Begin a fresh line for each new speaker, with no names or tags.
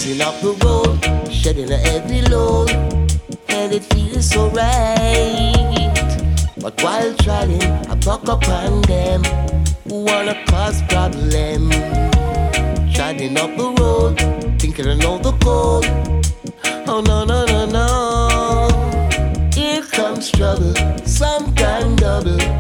Racing up the road, shedding a heavy load, and it feels so right. But while trying, I buck upon them who wanna cause problem. Driving up the road, thinking I know the code. Oh no, no, no, no. Here comes trouble, some kind double.